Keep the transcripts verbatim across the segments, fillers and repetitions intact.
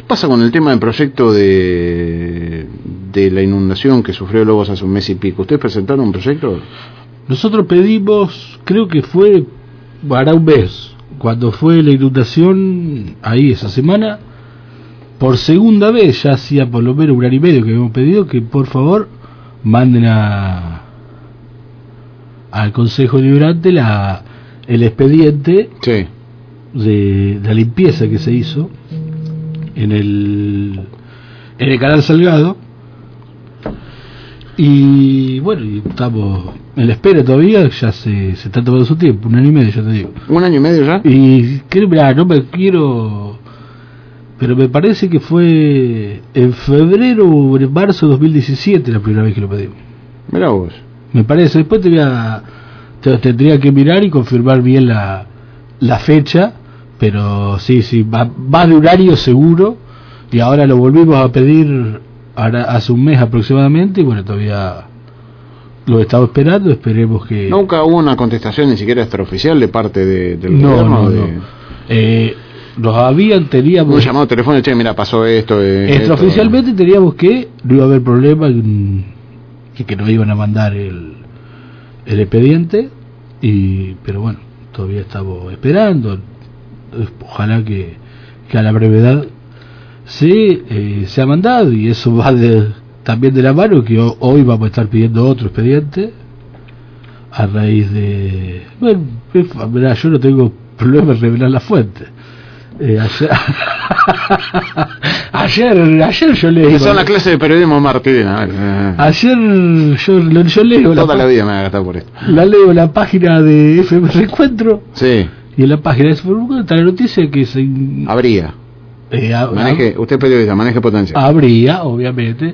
pasa con el tema del proyecto de, de la inundación que sufrió Lobos hace un mes y pico? ¿Ustedes presentaron un proyecto? Nosotros pedimos, creo que fue para un mes, cuando fue la inundación, ahí esa semana, por segunda vez, ya hacía por lo menos un año y medio que habíamos pedido que por favor manden a al Consejo Deliberante la el expediente sí. de, de la limpieza que se hizo en el en el Canal Salgado, y bueno, y estamos en la espera todavía, ya se, se está tomando su tiempo, un año y medio, ya te digo. ¿Un año y medio ya? Y creo, mirá, no me quiero, pero me parece que fue en febrero o en marzo de dos mil diecisiete la primera vez que lo pedimos. Mirá vos. Me parece, después te voy a, te, tendría que mirar y confirmar bien la, la fecha, pero sí, sí, va, va de un año seguro, y ahora lo volvimos a pedir ahora, hace un mes aproximadamente, y bueno, todavía lo estamos esperando, esperemos que... ¿Nunca hubo una contestación ni siquiera extraoficial de parte de, del no, gobierno? No, de... no, eh, nos habían, teníamos... Un llamado telefónico, che, mira, pasó esto... Eh, extraoficialmente esto. Teníamos que no iba a haber problema, que, que nos iban a mandar el, el expediente, y pero bueno, todavía estamos esperando, ojalá que, que a la brevedad se, eh, se ha mandado, y eso va de, también de la mano que hoy vamos a estar pidiendo otro expediente a raíz de... Bueno, mirá, yo no tengo problema en revelar la fuente. Eh, ayer, ayer, ayer yo leo... Son las clases de periodismo martina. Eh. Ayer yo, yo leo... Toda la, la vida me ha gastado por esto. La leo en la página de F M Reencuentro. Sí. Y en la página de F M Reencuentro está la noticia que se... Habría. Eh, a, maneje, usted es periodista, maneje potencia. Habría, obviamente,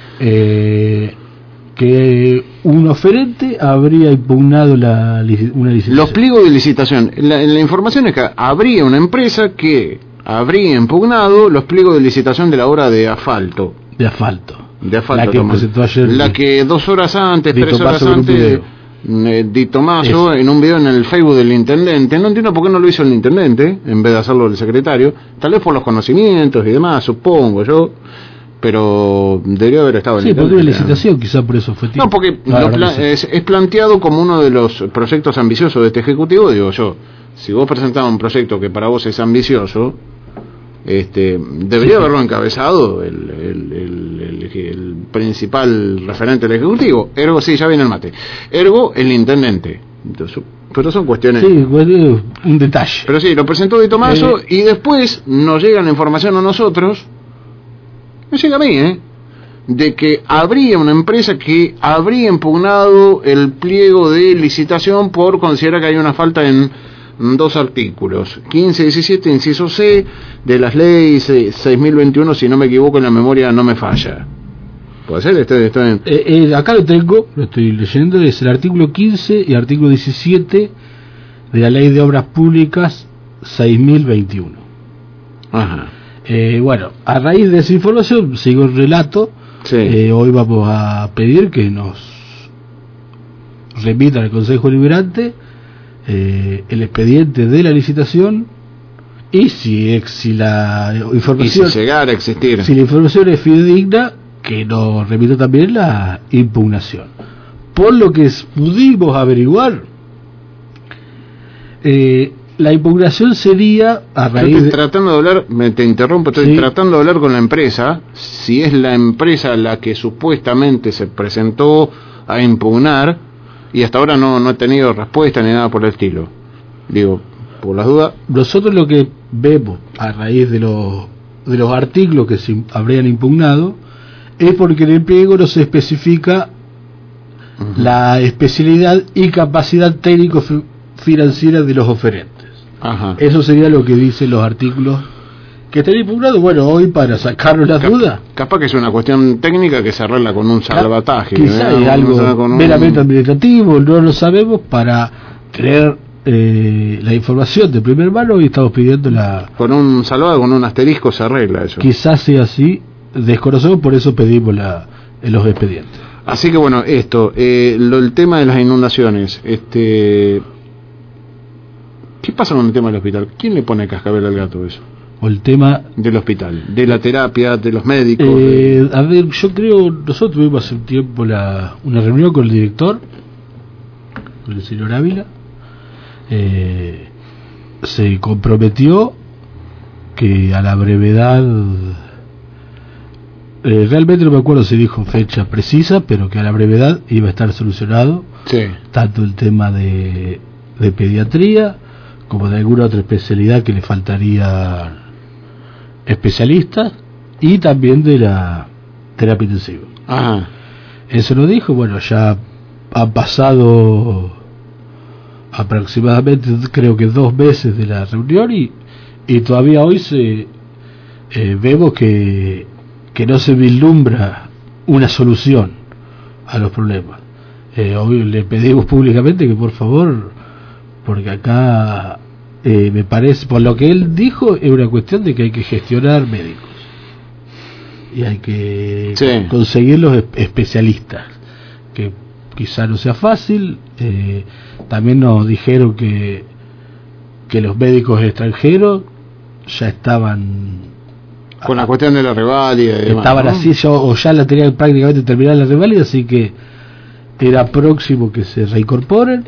eh, que un oferente habría impugnado la, una licitación. Los pliegos de licitación. La, la información es que habría una empresa que habría impugnado los pliegos de licitación de la obra de asfalto. De asfalto. De asfalto. La que presentó ayer. La que dos horas antes, Di tres Tomaso horas antes, eh, Di Tomaso, en un video en el Facebook del intendente. No entiendo por qué no lo hizo el intendente, en vez de hacerlo el secretario. Tal vez por los conocimientos y demás, supongo yo. Pero debería haber estado en sí, el porque la licitación quizá por eso fue tiempo. No, porque no, pla es, es planteado como uno de los proyectos ambiciosos de este ejecutivo. Digo yo, si vos presentás un proyecto que para vos es ambicioso, este debería sí, haberlo encabezado el, el, el, el, el principal referente del ejecutivo. Ergo, sí, ya viene el mate. Ergo, el intendente. Entonces, pero son cuestiones... Sí, bueno, un detalle. Pero sí, lo presentó Di Tomaso, eh... y después nos llega la información a nosotros... Me llega a mí, ¿eh? De que habría una empresa que habría impugnado el pliego de licitación por considerar que hay una falta en dos artículos, quince y diecisiete, inciso C, de las leyes seis mil veintiuno, si no me equivoco, en la memoria no me falla. ¿Puede ser? Estoy, estoy en... eh, eh, acá lo tengo, lo estoy leyendo, es el artículo quince y artículo diecisiete de la Ley de Obras Públicas seis mil veintiuno. Ajá. Eh, bueno, a raíz de esa información, sigo el relato, sí. eh, hoy vamos a pedir que nos remitan al Consejo Deliberante eh, el expediente de la licitación, y si, si la información y si llegara a existir, si la información es fidedigna, que nos remita también la impugnación. Por lo que pudimos averiguar, eh, la impugnación sería a raíz estoy de... tratando de hablar, me te interrumpo, estoy sí. tratando de hablar con la empresa, si es la empresa la que supuestamente se presentó a impugnar, y hasta ahora no, no he tenido respuesta ni nada por el estilo. Digo, por las dudas. Nosotros lo que vemos a raíz de los, de los artículos que se habrían impugnado, es porque en el pliego no se especifica uh-huh. la especialidad y capacidad técnico-financiera de los oferentes. Ajá. Eso sería lo que dicen los artículos que están impugnados. Bueno, hoy para sacarnos las Cap dudas, capaz que es una cuestión técnica que se arregla con un salvataje, quizá es algo meramente un... administrativo, no lo sabemos, para tener eh, la información de primer mano, y estamos pidiendo la... Con un salvado, con un asterisco se arregla eso. Quizás sea así, desconocemos, por eso pedimos la, en los expedientes. Así que bueno, esto, eh, lo, el tema de las inundaciones, este... ¿qué pasa con el tema del hospital? ¿Quién le pone cascabel al gato eso? o el tema del hospital, de la terapia, de los médicos. Eh, de... A ver, yo creo, nosotros tuvimos hace un tiempo la, una reunión con el director, con el señor Ávila, eh, se comprometió que a la brevedad, eh, realmente no me acuerdo si dijo fecha precisa, pero que a la brevedad iba a estar solucionado, sí, tanto el tema de, de pediatría como de alguna otra especialidad que le faltaría especialistas, y también de la terapia intensiva. Ajá. Eso lo dijo. Bueno, ya han pasado aproximadamente, creo que dos meses de la reunión, y, y todavía hoy se eh, vemos que, que no se vislumbra una solución a los problemas. Eh, hoy le pedimos públicamente que por favor, porque acá eh, me parece, por lo que él dijo, es una cuestión de que hay que gestionar médicos y hay que sí. conseguir los especialistas, que quizá no sea fácil. Eh, también nos dijeron que que los médicos extranjeros ya estaban con la cuestión de la reválida y demás, estaban ¿no? así ya, o ya la tenían prácticamente terminada la reválida, así que era próximo que se reincorporen.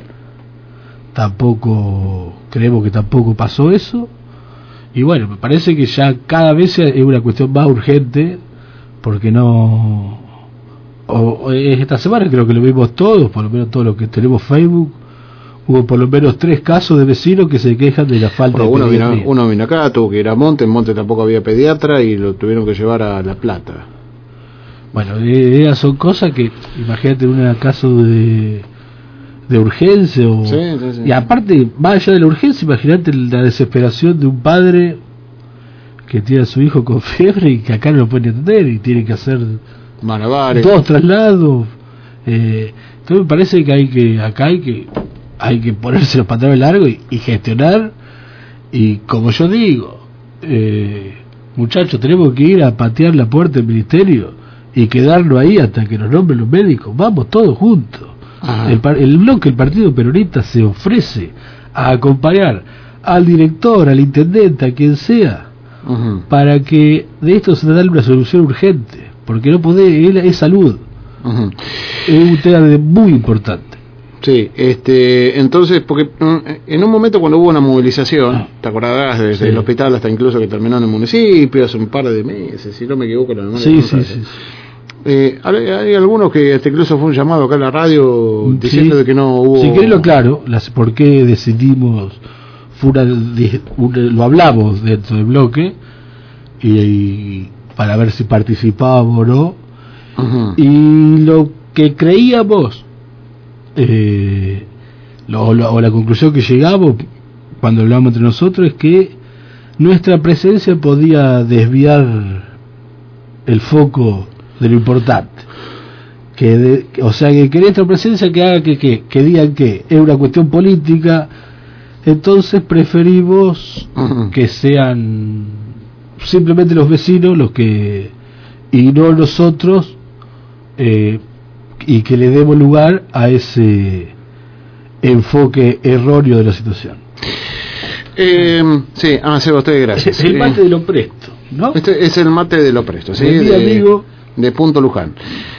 Tampoco creemos que tampoco pasó eso, y bueno, me parece que ya cada vez es una cuestión más urgente, porque no o, o esta semana creo que lo vimos todos, por lo menos todos los que tenemos Facebook, hubo por lo menos tres casos de vecinos que se quejan de la falta bueno, de uno pediatría. vino, uno vino acá, tuvo que ir a Monte, en Monte tampoco había pediatra y lo tuvieron que llevar a La Plata. Bueno, eh, esas son cosas que, imagínate, un caso de de urgencia o, sí, sí, sí. Y aparte, más allá de la urgencia, imagínate la desesperación de un padre que tiene a su hijo con fiebre y que acá no lo puede atender y tiene que hacer malabares, dos traslados. Eh, entonces me parece que hay que acá hay que hay que ponerse los pantalones largos y, y gestionar, y como yo digo, eh, muchachos, tenemos que ir a patear la puerta del ministerio y quedarnos ahí hasta que nos nombren los médicos. Vamos todos juntos. El, el bloque, el Partido Peronista, se ofrece a acompañar al director, al intendente, a quien sea, uh-huh, para que de esto se dé una solución urgente, porque no puede, es, es salud, uh-huh, es un tema de, muy importante. Sí, este, entonces, porque en un momento cuando hubo una movilización, ah, te acordarás, desde sí. el hospital hasta incluso que terminó en el municipio hace un par de meses, si no me equivoco, la memoria. Sí, sí, sí. Eh, hay, hay algunos que hasta incluso fue un llamado acá en la radio diciendo sí, de que no hubo... Si querés lo claro, las, por qué decidimos, fue una, una, lo hablamos dentro del bloque, y, y para ver si participábamos o no, uh-huh, y lo que creíamos, eh, lo, lo, o la conclusión que llegamos cuando hablamos entre nosotros, es que nuestra presencia podía desviar el foco de lo importante, que de, o sea que, que nuestra presencia que haga que, que, que digan que es una cuestión política. Entonces preferimos uh-huh, que sean simplemente los vecinos los que, y no nosotros, eh, y que le demos lugar a ese enfoque erróneo de la situación. Eh, sí, ah, Sebastián, gracias. El mate de lo presto, ¿no? Este es el mate de lo presto, ¿sí? De mi amigo de Punto Luján.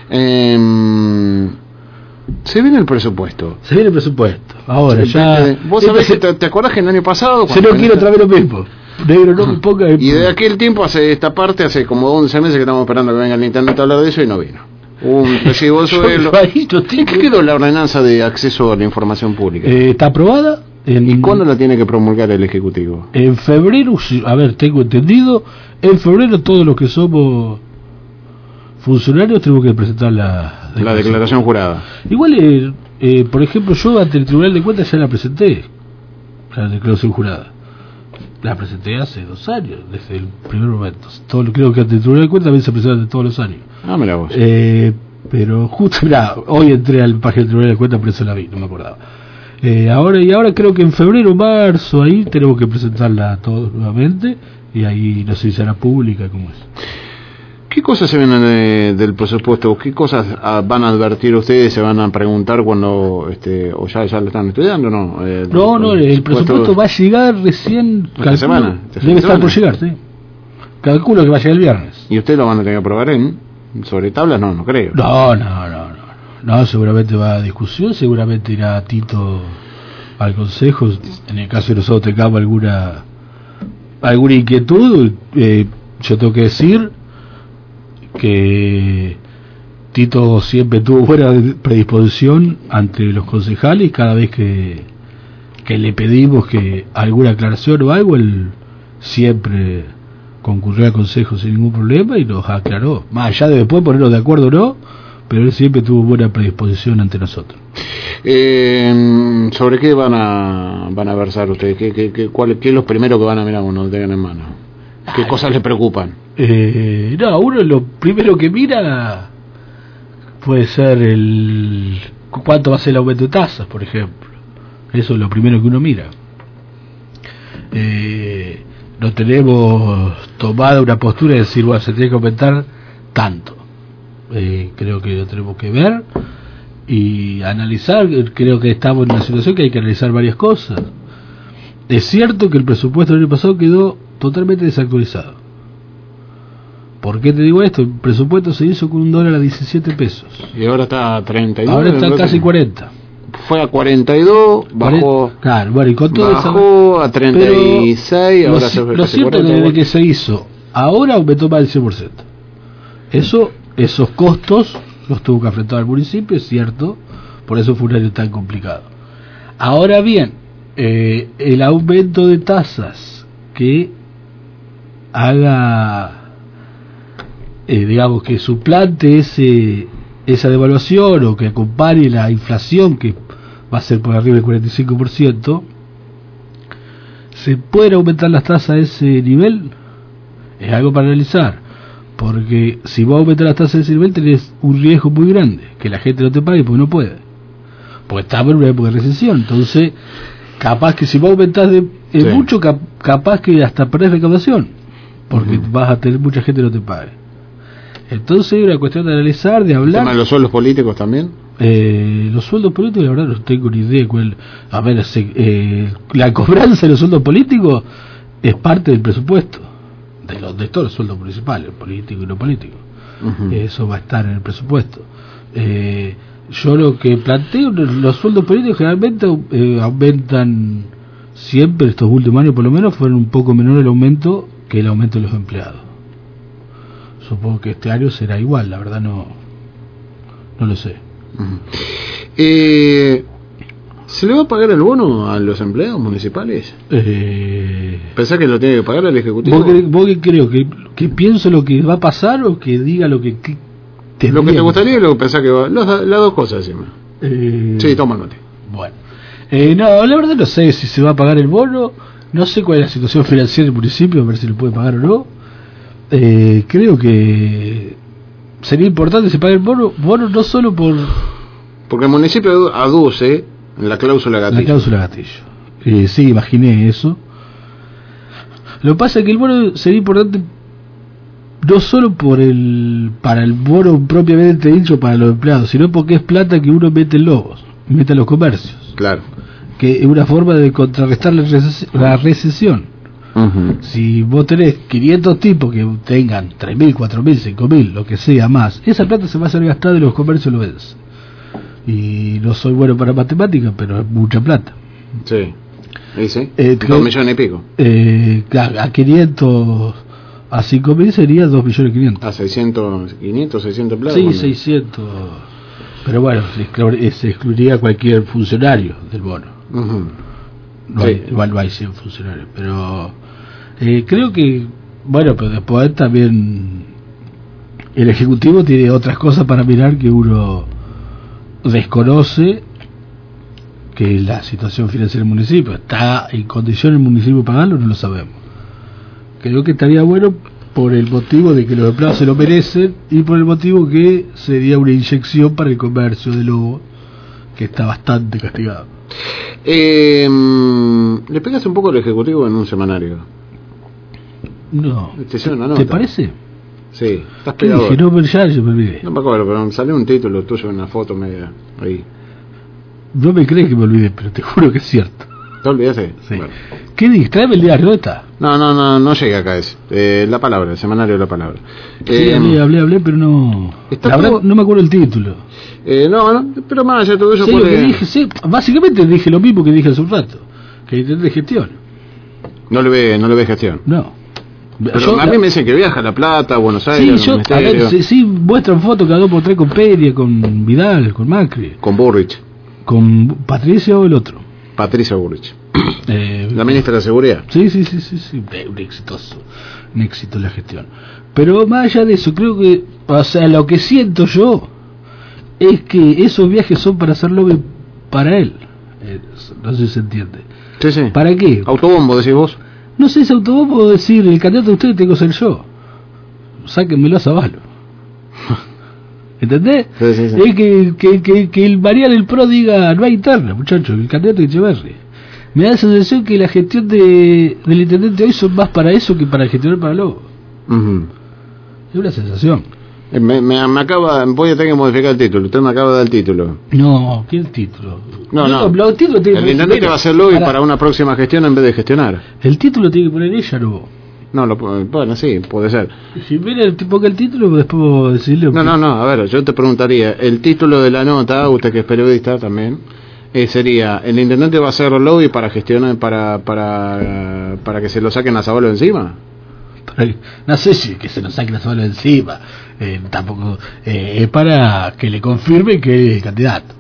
Eh, se viene el presupuesto. Se viene el presupuesto. Ahora sí, ya. Eh, Vos sabés que te, te acordás que el año pasado. Se no quiero otra vez lo mismo. Negro, no me ponga. El... Y de aquel tiempo, hace esta parte, hace como once meses que estamos esperando que venga el internet a hablar de eso y no vino. Un recibo de sueldo. ¿Qué quedó la ordenanza de acceso a la información pública? Eh, ¿Está aprobada? En... ¿Y cuándo la tiene que promulgar el Ejecutivo? En febrero, a ver, tengo entendido, en febrero todos los que somos funcionarios tenemos que presentar la declaración, la declaración jurada. Igual, eh, eh, por ejemplo, yo ante el Tribunal de Cuentas ya la presenté, la declaración jurada. La presenté hace dos años, desde el primer momento. Todo, creo que ante el Tribunal de Cuentas también se presenta todos los años. Ah, mira vos. Eh, pero justo, mirá, hoy entré al página del Tribunal de Cuentas, por eso la vi, no me acordaba. Eh, ahora y ahora creo que en febrero, marzo, ahí tenemos que presentarla todos nuevamente, y ahí no sé si será pública, como es. ¿Qué cosas se vienen de, del presupuesto? ¿Qué cosas a, van a advertir ustedes, se van a preguntar cuando, este, o ya, ya lo están estudiando, no? Eh, no, no, el, el presupuesto va a llegar recién, esta calculo, semana, esta debe estar semana. por llegar, sí. Calculo que va a llegar el viernes. ¿Y ustedes lo van a tener que aprobar en sobre tablas? No, no creo. No, no, no, no, no, seguramente va a discusión, seguramente irá Tito al consejo, en el caso de nosotros tengamos alguna, alguna inquietud, eh, yo tengo que decir que Tito siempre tuvo buena predisposición ante los concejales, cada vez que, que le pedimos que alguna aclaración o algo, él siempre concurrió al consejo sin ningún problema y nos aclaró, más allá de después ponernos de acuerdo o no, pero él siempre tuvo buena predisposición ante nosotros. Eh, ¿Sobre qué van a van a versar ustedes? ¿Qué, qué, qué, cuál, qué es lo primero que van a mirar cuando lo tengan en mano? ¿Qué Ay, cosas les preocupan? Eh, no, uno lo primero que mira puede ser el cuánto va a ser el aumento de tasas, por ejemplo. Eso es lo primero que uno mira. Eh, no tenemos tomada una postura de decir, bueno, se tiene que aumentar tanto. Eh, creo que lo tenemos que ver y analizar. Creo que estamos en una situación que hay que analizar varias cosas. Es cierto que el presupuesto del año pasado quedó totalmente desactualizado. ¿Por qué te digo esto? El presupuesto se hizo con un dólar a diecisiete pesos. Y ahora está a treinta y dos. Ahora está casi cuarenta. Fue a cuarenta y dos, bajó, claro, bueno, y con todo bajó esa, a treinta y seis, ahora lo, se lo cierto es que desde que se hizo, ahora aumentó más del cien por ciento. Eso, esos costos los tuvo que afrontar el municipio, es cierto, por eso fue un año tan complicado. Ahora bien, eh, el aumento de tasas que haga, eh, digamos, que suplante ese esa devaluación o que acompañe la inflación que va a ser por arriba del cuarenta y cinco por ciento, ¿se pueden aumentar las tasas a ese nivel? Es algo para analizar, porque si vos aumentas las tasas a ese nivel tenés un riesgo muy grande, que la gente no te pague porque no puede, porque estamos en una época de recesión. Entonces capaz que si vos aumentás de, eh, sí. mucho, cap, capaz que hasta perdés recaudación, porque uh-huh. vas a tener mucha gente que no te pague. Entonces es una cuestión de analizar, de hablar. ¿El tema de los sueldos políticos también? Eh, los sueldos políticos, la verdad no tengo ni idea cuál. A ver, se, eh, la cobranza de los sueldos políticos es parte del presupuesto, de, los, de todos los sueldos municipales, políticos y no políticos. Uh-huh. Eso va a estar en el presupuesto. Eh, yo lo que planteo, los sueldos políticos generalmente eh, aumentan siempre, estos últimos años por lo menos, fueron un poco menor el aumento que el aumento de los empleados. Supongo que este año será igual, la verdad no no lo sé. Uh-huh. eh, ¿Se le va a pagar el bono a los empleados municipales? Eh, ¿Pensás que lo tiene que pagar el Ejecutivo? ¿Vos, que, vos que creo que, que pienso lo que va a pasar o que diga lo que, que te lo que te gustaría y lo que pensás que va? Los, las dos cosas encima. Eh, sí, toma nota. Bueno, eh, no, la verdad no sé si se va a pagar el bono, no sé cuál es la situación financiera del municipio, a ver si lo puede pagar o no. Eh, creo que sería importante que se pague el bono, bono no solo por... Porque el municipio aduce la cláusula gatillo. La cláusula gatillo. Eh, sí, imaginé eso. Lo que pasa es que el bono sería importante no solo por el para el bono propiamente dicho para los empleados, sino porque es plata que uno mete en lobos, mete en los comercios. Claro. Que es una forma de contrarrestar la, reces- la recesión. Uh-huh. Si vos tenés quinientos tipos que tengan tres mil, cuatro mil, cinco mil, lo que sea más, esa plata se va a hacer gastada en los comercios lobenses. Y no soy bueno para matemáticas, pero es mucha plata. Sí. ¿Y sí? Eh, dos millones y pico. Eh, a, a quinientos, a cinco mil sería dos millones quinientos. A seiscientos, quinientos, seiscientos plata. Sí, seiscientos. Pero bueno, se, se excluiría cualquier funcionario del bono. Uh-huh. No hay, sí. Igual no hay cien funcionarios, pero eh, creo que, bueno, pero después también el Ejecutivo tiene otras cosas para mirar que uno desconoce, que la situación financiera del municipio. ¿Está en condición el municipio pagarlo? No lo sabemos. Creo que estaría bueno por el motivo de que los empleados se lo merecen y por el motivo que sería una inyección para el comercio de lobo, que está bastante castigado. Eh, ¿Le pegaste un poco al Ejecutivo en un semanario? No. ¿Te, ¿Te parece? Sí, estás ¿Qué pegado. dije? No, pero ya yo me olvidé. No me acuerdo, pero salió un título tuyo en una foto media ahí. No me crees que me olvidé, pero te juro que es cierto. ¿Te olvidaste? Sí. Bueno. ¿Qué dije? Tráeme el diario, ¿dónde está? No, no, no, no llega acá ese. Eh, la palabra, el semanario de la palabra. Sí, Eh, hablé, hablé, hablé, pero no... Está La verdad, todo- no me acuerdo el título. eh, no, no, pero más allá de todo eso... Sí, lo puede- que dije, sí, básicamente dije lo mismo que dije hace un rato, que intenté gestión. No le ve, no le ve gestión. No. Pero Yo- a mí me dicen que viaja a La Plata, a Buenos Sí, Aires, yo, al a ver, Ministerio, sí, sí, muestran fotos cada dos por tres con Peria, con Vidal, con Macri, con Burrich, con Patricia o el otro. Patricia Burrich, Eh, la ministra de Seguridad. Sí, sí, sí, sí, sí, eh, un exitoso, un éxito en la gestión. Pero más allá de eso, creo que, o sea, lo que siento yo es que esos viajes son para hacer lobby para él. Eh, no sé si se entiende. Sí, sí. ¿Para qué? Autobombo, decís vos. No sé si autobombo puedo decir, el candidato de ustedes tengo que ser yo. Sáquenmelo a Zabalo. ¿Entendés? Sí, sí, sí. Es que, que, que, que el Mariano el Pro diga, no hay interna, muchachos, el candidato de Echeverri. Me da la sensación que la gestión de, del intendente hoy son más para eso que para gestionar para Lobo. Ujú. Es una sensación. Eh, Me, me, me acaba, voy a tener que modificar el título. Usted me acaba de dar el título. No, ¿qué título? No, no. Los títulos tiene El que intendente poner- va a hacer lobby para- para una próxima gestión en vez de gestionar. El título tiene que poner ella, no. No, lo, bueno, sí, puede ser. Si viene el tipo que el título, después puedo decirle. No, no, no, a ver, yo te preguntaría, el título de la nota, usted que es periodista también, eh, sería, ¿el intendente va a hacer lobby para gestionar, para para para que se lo saquen a Zabalo encima? Para- no sé si que se nos saque la sola encima, eh, tampoco eh, es para que le confirme que es candidato,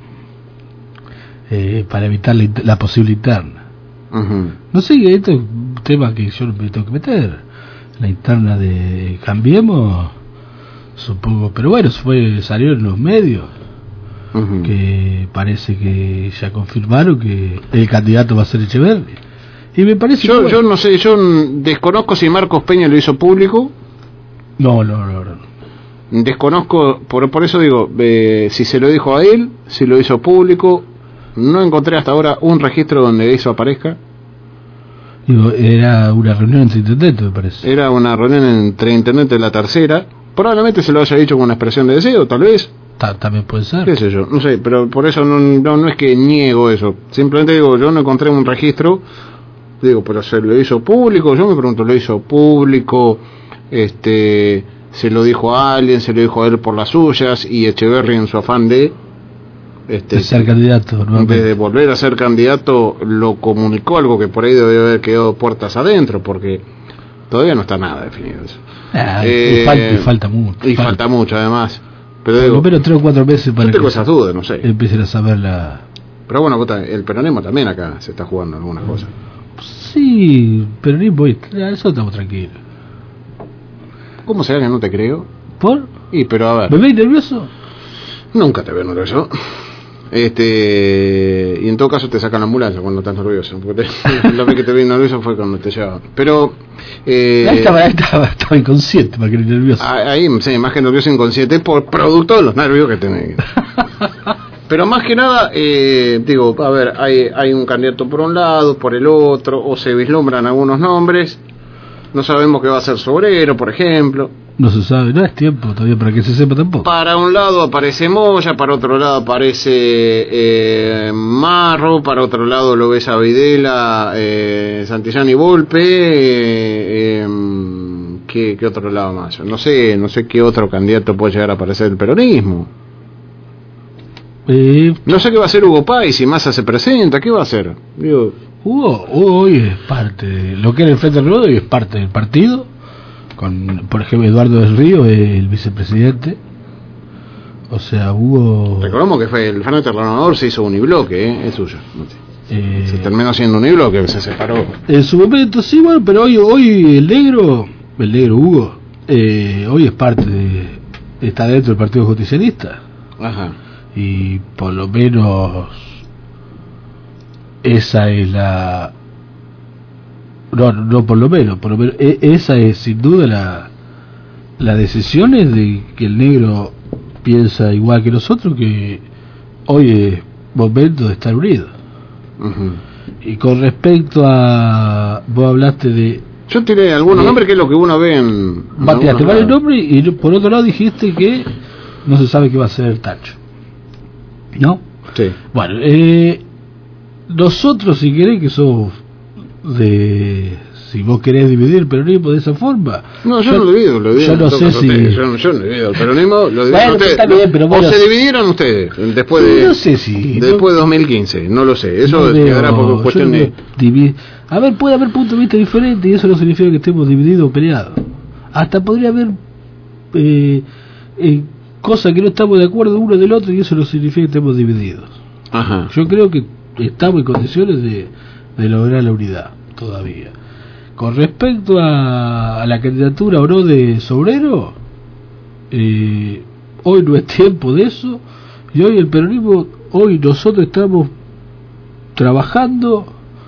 eh, para evitar la, int- la posible interna. Ujú. No sé, esto es un tema que yo no me tengo que meter, la interna de Cambiemos, supongo, pero bueno, fue salió en los medios Ujú. que parece que ya confirmaron que el candidato va a ser Echeverri, y me parece Yo, que, yo bueno, no sé, yo mm, desconozco si Marcos Peña lo hizo público, no, no, no, no. desconozco, por, por eso digo, eh, si se lo dijo a él, si lo hizo público, no encontré hasta ahora un registro donde eso aparezca. Digo, era una reunión entre intendentes, me parece. Era una reunión entre intendente de la tercera, probablemente se lo haya dicho con una expresión de deseo, tal vez, Ta- también puede ser. qué sé yo, no sé, pero por eso no, no, no es que niego eso, simplemente digo, yo no encontré un registro, digo, pero se lo hizo público, yo me pregunto, ¿lo hizo público? Este, se lo dijo a alguien, se lo dijo a él por las suyas, y Echeverri en su afán de, este, De ser candidato nuevamente. de volver a ser candidato, lo comunicó, algo que por ahí debe haber quedado puertas adentro, porque todavía no está nada definido eso. Ah, Eh, y, falta, y falta mucho. Y falta mucho, además. Pero Por lo digo, menos tres o cuatro meses yo para tengo que esas dudas, no sé. empiecen a saber la... Pero bueno, vos ta- el peronismo también acá se está jugando algunas cosas. Sí, pero ni voy. Eso estamos tranquilos. ¿Cómo será que no te creo? ¿Por? Y pero a ver, ¿Me veis nervioso? nunca te veo nervioso. Este, y en todo caso te sacan la ambulancia cuando estás nervioso. Porque te- la vez que te vi nervioso fue cuando te llevaban. Pero, eh, Ahí estaba, ahí estaba, estaba inconsciente para que era nervioso. ahí, sí, más que nervioso inconsciente por producto de los nervios que tenés. Pero más que nada, eh, digo, a ver, hay, hay un candidato por un lado, por el otro, o se vislumbran algunos nombres. No sabemos qué va a ser Sobrero, por ejemplo. No se sabe, no es tiempo todavía para que se sepa tampoco. Para un lado aparece Moya, para otro lado aparece eh, Marro, para otro lado lo ves a Videla, eh, Santillán y Volpe. Eh, eh, ¿qué, ¿Qué otro lado más? No sé, no sé qué otro candidato puede llegar a aparecer del peronismo. Eh, No sé qué va a hacer Hugo Páez si Massa se presenta, ¿qué va a hacer? Digo, Hugo, Hugo hoy es parte de lo que era el Frente Renovado, hoy es parte del partido. Con, por ejemplo, Eduardo del Río es el vicepresidente. O sea, Hugo... recordemos que fue el Frente Renovador, se hizo unibloque, ¿eh? Es suyo. No sé. eh, Se terminó siendo unibloque, se separó. En su momento, sí, bueno, pero hoy, hoy el negro, el negro Hugo, eh, hoy es parte de, está dentro del Partido Justicialista. Ajá. Y por lo menos esa es la... No, no por lo menos, por lo menos e- esa es sin duda la, la decisión es de que el negro piensa igual que nosotros, que hoy es momento de estar unidos. Ujú. Y con respecto a, vos hablaste de Yo tiré algunos nombres que es lo que uno ve en... Bateaste varios nombres y por otro lado dijiste que no se sabe qué va a ser el Tacho. ¿No? Sí. Bueno, eh, nosotros, si querés, que sos de... Si vos querés dividir el peronismo de esa forma... No, yo, yo no lo divido, lo divido. Yo no sé si... Yo, yo no divido el peronismo, lo divido bueno, ustedes. Está bien, pero bueno, o se dividieron ustedes después de... No sé si... Después de dos mil quince, no lo sé. Eso no quedará veo, por cuestión de... Divi... A ver, puede haber puntos de vista diferentes y eso no significa que estemos divididos o peleados. Hasta podría haber eh, eh, cosas que no estamos de acuerdo uno del otro y eso no significa que estemos divididos. Ajá. Yo creo que estamos en condiciones de, de lograr la unidad todavía. Con respecto a, a la candidatura o no de Sobrero, eh, hoy no es tiempo de eso y hoy el peronismo, hoy nosotros estamos trabajando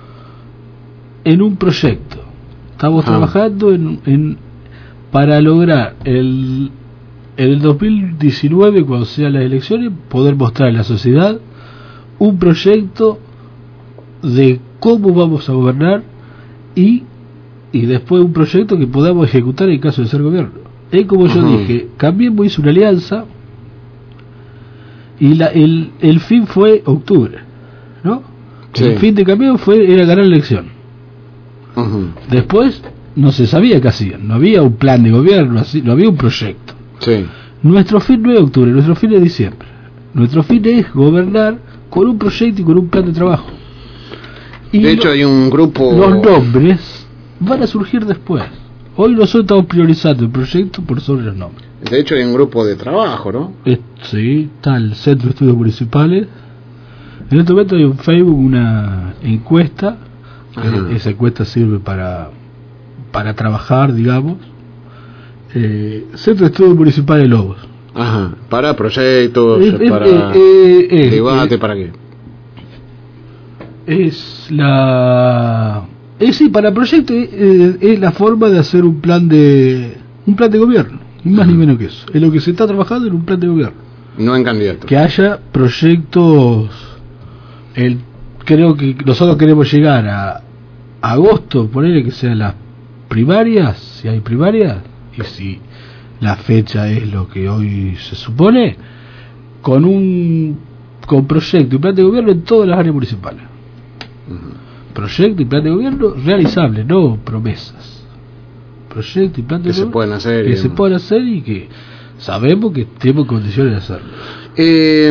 en un proyecto, estamos ah. trabajando en, en para lograr el en el dos mil diecinueve, cuando sean las elecciones, poder mostrar a la sociedad un proyecto de cómo vamos a gobernar y y después un proyecto que podamos ejecutar en caso de ser gobierno. Es como yo uh-huh. dije, Cambiemos hizo una alianza y la, el, el fin fue octubre, ¿no? Sí. El fin de Cambiemos fue era ganar la elección. Uh-huh. Después no se sabía qué hacían, no había un plan de gobierno, así, no había un proyecto. Sí. Nuestro fin no es octubre, nuestro fin es diciembre. Nuestro fin es gobernar con un proyecto y con un plan de trabajo. Y de hecho, lo, hay un grupo... Los nombres van a surgir después. Hoy nosotros estamos priorizando el proyecto por sobre los nombres. De hecho, hay un grupo de trabajo, ¿no? Es, sí, está el Centro de Estudios Municipales. En este momento hay en Facebook una encuesta. Eh, esa encuesta sirve para para trabajar, digamos. Eh, Centro de Estudios Municipales Lobos. Ajá. Para proyectos, es, para eh, eh, debate, eh, ¿para qué? Es la... Es sí, para proyectos eh, es la forma de hacer un plan de un plan de gobierno, ni más ni menos que eso. Es lo que se está trabajando en un plan de gobierno. No en candidatos. Que haya proyectos. El, creo que nosotros queremos llegar a, a agosto, ponerle que sean las primarias, si hay primarias, y si la fecha es lo que hoy se supone, con un con proyecto y plan de gobierno en todas las áreas municipales. Uh-huh. Proyecto y plan de gobierno realizable, no promesas. Proyecto y plan de que gobierno se pueden hacer, que y... se pueden hacer y que sabemos que tenemos condiciones de hacerlo. Eh,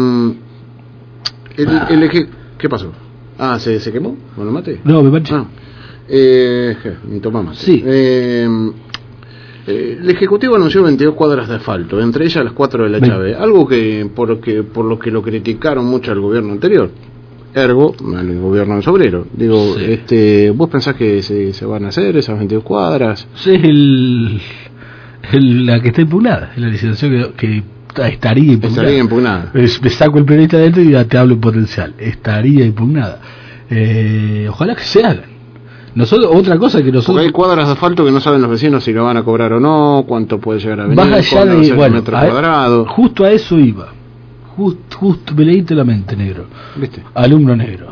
el, el eje... ¿Qué pasó? Ah, ¿se, se quemó? ¿Bueno, mate? No, me manché. Ah. Eh, ni toma mate. Sí. Eh, eh, el Ejecutivo anunció veintidós cuadras de asfalto, entre ellas las cuatro de la Ven. Chávez, algo que por, que por lo que lo criticaron mucho al gobierno anterior. Ergo, el gobierno de Sobrero. Digo, sí. este, ¿vos pensás que se, se van a hacer esas veintidós cuadras? Sí, es el, el, la que está impugnada, es la licitación que, que estaría impugnada. Estaría impugnada. Es, me saco el periodista adentro y ya te hablo en potencial. Estaría impugnada. Eh, ojalá que se hagan. Nosotros, otra cosa que nosotros... Porque hay cuadras de asfalto que no saben los vecinos si lo van a cobrar o no, cuánto puede llegar a venir, más allá de, bueno, metro cuadrado. Justo a eso iba. Just, justo me leíste la mente, negro. ¿Viste? Alumno negro.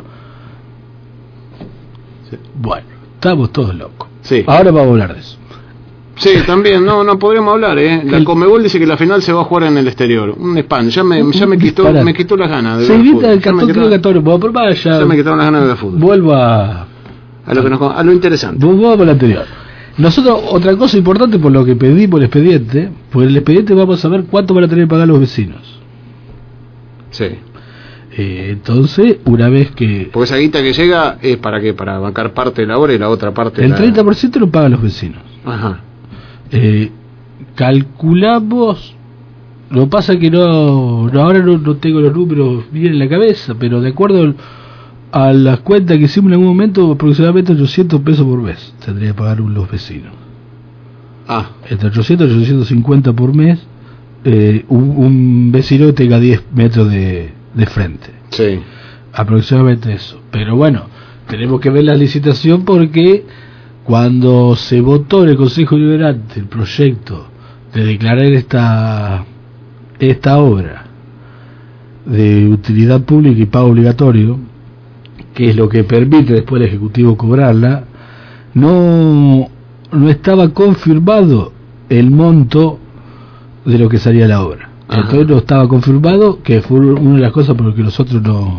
Sí. Bueno, estamos todos locos. Sí. Ahora vamos a hablar de eso. Sí, también, no, no podríamos hablar, ¿eh? La el... Conmebol dice que la final se va a jugar en el exterior. Un spam, ya me, ya me quitó me quitó las ganas de se ver evita el cartón creo que todo, pero vaya. Ya me quitaron las ganas de ver fútbol. Vuelvo a... A lo, que nos, a lo interesante. Vamos a lo anterior. Nosotros, otra cosa importante por lo que pedimos el expediente, por el expediente vamos a ver cuánto van a tener que pagar los vecinos. Sí. Eh, entonces, una vez que... Porque esa guita que llega es para qué, para bancar parte de la obra y la otra parte... El la... treinta por ciento lo pagan los vecinos. Ajá. Eh, calculamos... Lo que pasa es que no, no ahora no, no tengo los números bien en la cabeza, pero de acuerdo al, a las cuentas que hicimos en algún momento, aproximadamente ochocientos pesos por mes tendría que pagar los vecinos. Ah. Entre ochocientos y ochocientos cincuenta por mes, eh, un, un vecino que tenga diez metros de, de frente. Sí. Aproximadamente eso. Pero bueno, tenemos que ver la licitación porque cuando se votó en el Consejo Deliberante el proyecto de declarar esta, esta obra de utilidad pública y pago obligatorio, que es lo que permite después al Ejecutivo cobrarla, no, no estaba confirmado el monto de lo que salía la obra. Ajá. Entonces no estaba confirmado, que fue una de las cosas por las que nosotros no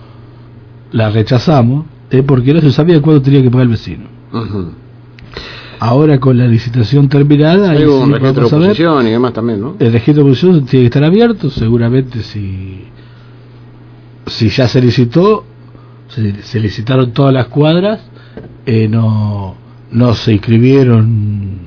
la rechazamos, es porque no se sabía cuándo tenía que pagar el vecino. Ajá. Ahora con la licitación terminada, hay un sí registro de oposición y demás también, ¿no? El registro de oposición tiene que estar abierto, seguramente si si ya se licitó, se, se licitaron todas las cuadras, eh, no no se inscribieron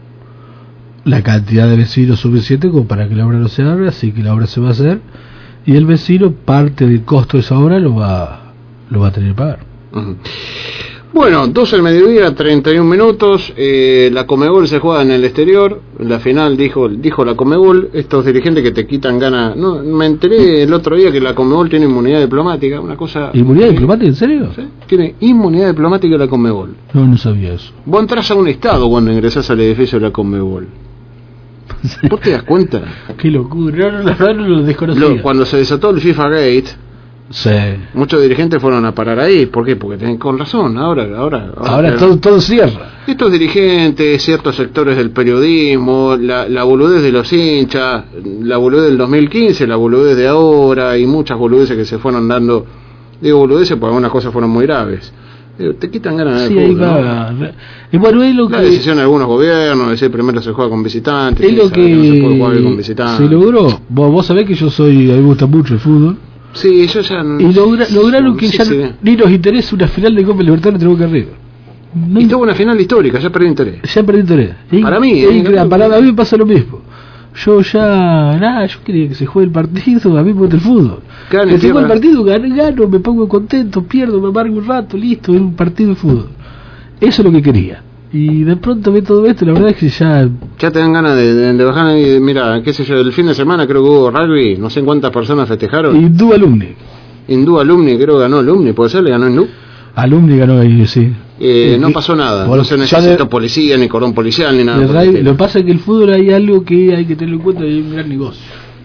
la cantidad de vecinos suficiente como para que la obra no se abra, así que la obra se va a hacer y el vecino parte del costo de esa obra lo va lo va a tener que pagar. Uh-huh. Bueno, doce del mediodía, treinta y un minutos, eh, la Conmebol se juega en el exterior, la final dijo dijo la Conmebol, estos dirigentes que te quitan ganas, no, me enteré el otro día que la Conmebol tiene inmunidad diplomática, una cosa... ¿Inmunidad eh, diplomática, en serio? ¿Sí? Tiene inmunidad diplomática la Conmebol. No, no sabía eso. Vos entras a un estado cuando ingresás al edificio de la Conmebol. ¿Vos te das cuenta? Qué locura, no, no, no, no lo desconocía. Lo, cuando se desató el FIFA Gate, sí, muchos dirigentes fueron a parar ahí. ¿Por qué? Porque tienen con razón. Ahora, ahora, ahora, ahora todo, todo cierra. Estos dirigentes, ciertos sectores del periodismo, la, la boludez de los hinchas, la boludez del dos mil quince, la boludez de ahora y muchas boludeces que se fueron dando. Digo boludeces porque algunas cosas fueron muy graves. Digo, te quitan ganas de sí, fútbol, va, ¿no? Y bueno, es lo la que... decisión de algunos gobiernos, de decir primero se juega con visitantes, es lo que no se puede jugar con visitantes. Se logró. Vos, vos sabés que yo soy, a mí me gusta mucho el fútbol. Sí, yo ya no, y logra, lograron que sí, ya sí. no, ni nos interese una final de Copa Libertadores entre Boca y River. No, y tuvo una final histórica, ya perdí interés. Ya perdí interés. Y, para mí, y, eh, para mí me pasa lo mismo. Yo ya, nada, yo quería que se juegue el partido, a mí me gusta el fútbol. Gane, que se juegue el partido, gano, gano, me pongo contento, pierdo, me amargo un rato, listo, es un partido de fútbol. Eso es lo que quería. Y de pronto ve todo esto, la verdad es que ya... Ya te dan ganas de, de, de bajar y mira, qué sé yo, el fin de semana creo que hubo rugby, no sé cuántas personas festejaron. Hindú Alumni. Hindú Alumni, creo que ganó Alumni, ¿puede ser? ¿Le ganó Hindú? Alumni ganó ahí, sí. Eh, no pasó nada, no se necesita policía, ni cordón policial, ni nada. Rugby, lo que pasa es que el fútbol hay algo que hay que tener en cuenta, hay un gran negocio.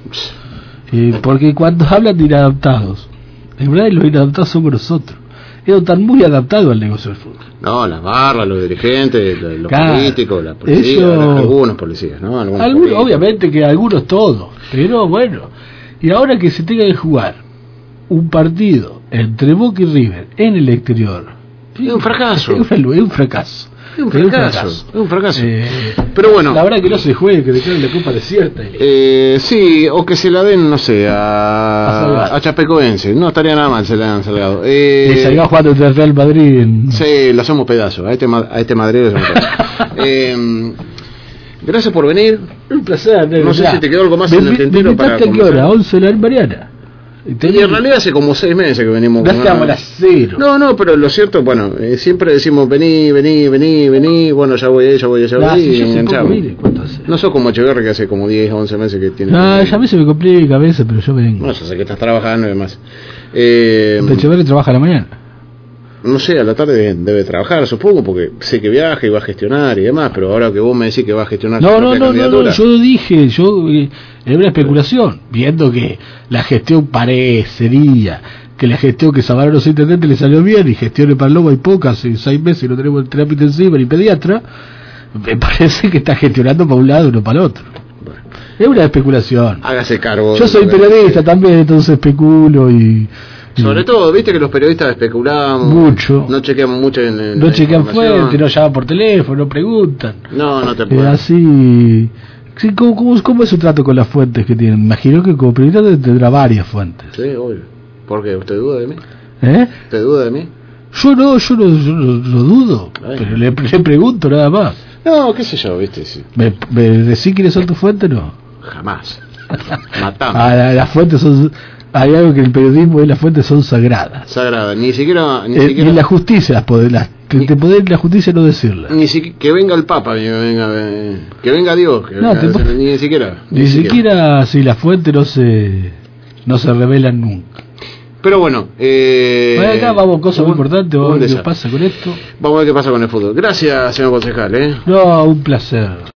Eh, porque cuando hablan de inadaptados, en verdad los inadaptados somos nosotros. Ellos están muy adaptados al negocio del fútbol. No, las barras, los dirigentes, los, los claro, políticos, la policía, eso, algunos policías, ¿no? Algunos algunos, obviamente que algunos todos, pero bueno. Y ahora que se tenga que jugar un partido entre Boca y River en el exterior, es un fracaso. Es un, es un fracaso. Es un fracaso. Es un fracaso. Eh, Pero bueno. La verdad que no se juegue, que declaren la Copa desierta. Eh, sí, o que se la den, no sé, a, a, a Chapecoense. No estaría nada mal se la dan Salgado. Eh, y Salgado jugando contra el Real Madrid. En... Sí, lo hacemos pedazos. A este, a este Madrid lo hacemos pedazos. eh, gracias por venir. Un placer. No sé si te quedó algo más en el tintero para conversar. ¿A qué hora? once de la Mariana. Y en realidad hace como seis meses que venimos. No estamos a las cero. No, no, pero lo cierto, bueno, eh, siempre decimos vení, vení, vení, vení, bueno, ya voy ahí, ya voy, ya voy, nah, y enganchamos. No sos como Echeverri que hace como diez, once meses que tiene. No, ya a mí se me complica a veces, pero yo vengo. No, yo sé que estás trabajando y demás. Eh, Echeverri trabaja a la mañana. No sé, a la tarde debe, debe trabajar, supongo, porque sé que viaja y va a gestionar y demás, pero ahora que vos me decís que va a gestionar no, no, no, no, no, yo dije, yo eh, era una especulación, viendo que la gestión parecería, que la gestión que Zavala los intendentes le salió bien y gestiones para el Lobo hay pocas, en seis meses y no tenemos el terapia intensiva ni pediatra, me parece que está gestionando para un lado y no para el otro. Bueno, es una especulación. Hágase cargo. Yo soy periodista también, entonces especulo y... Sobre todo, viste que los periodistas especulamos mucho, no chequeamos mucho en, en no chequean fuentes, no llaman por teléfono, no preguntan. No, no te puedo. Así, sí, ¿cómo, cómo, ¿cómo es su trato con las fuentes que tienen? Imagino que como periodista tendrá varias fuentes. Sí, obvio. ¿Por qué? ¿Usted duda de mí? ¿Eh? ¿Usted duda de mí? Yo no, yo no, yo no, no dudo, Ay. pero le, le pregunto nada más. No, qué sé yo, viste, sí. ¿Me, me decís quiénes son tus fuentes? No. Jamás. Matamos. Ah, la, las fuentes son... Hay algo que en el periodismo y las fuentes son sagradas. Sagradas, ni siquiera... Ni eh, siquiera... Y en la justicia, las poder, las, ni, te poder la justicia no decirla. Ni si, que venga el Papa, que venga, que venga Dios, que no, venga, te, ni, ni siquiera. Ni, ni siquiera, siquiera si las fuentes no se, no se revelan nunca. Pero bueno, eh, bueno, acá vamos a cosas muy importantes, vamos a ver qué pasa con esto. Vamos a ver qué pasa con el fútbol. Gracias, señor concejal. ¿eh? No, un placer.